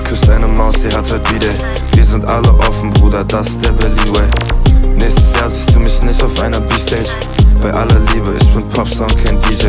küsst eine Maus, sie hat heute B-Day. Wir sind alle offen, Bruder, das ist der Berlin Way. Nächstes Jahr siehst du mich nicht auf einer B-Stage. Bei aller Liebe, ich bin Popstar und kein DJ.